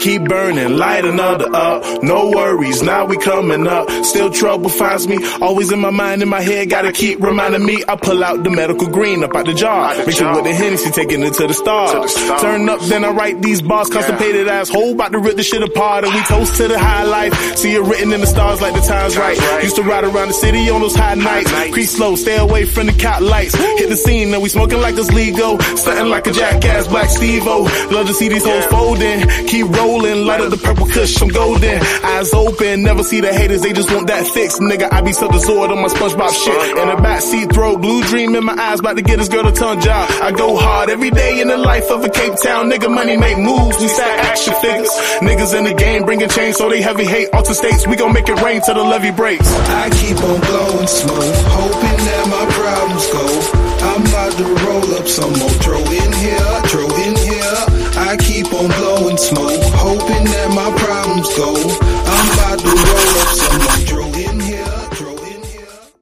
keep burning, light another up. No worries, now we coming up. Still trouble finds me, always in my mind, in my head, gotta keep reminding me. I pull out the medical green up out the jar, mix it with the Hennessy, taking it to the stars. Turn up, then I write these bars, constipated asshole, about to rip the shit apart. And we toast to the high life, see it written in the stars like the time's right. Used to ride around the city on those high nights, creep slow, stay away from the cop lights. Hit the scene, and we smoking like it's legal, stunting like a jackass, Black Steve-O. Love to see these hoes folding, keep rolling, light up the purple kush, I'm golden. Eyes open, never see the haters, they just want that fix. Nigga, I be so Zord on my SpongeBob shit. In the backseat, throw blue dream in my eyes, about to get this girl a tongue job. I go hard every day in the life of a Cape Town nigga. Money make moves, we stack action figures. Niggas in the game bringing change, so they heavy hate alter states. We gon' make it rain till the levee breaks. I keep on blowing smoke, hoping that my problems go. I'm about to roll up some more, throw in here, throw in here. I keep on blowing smoke, hoping that my problems go.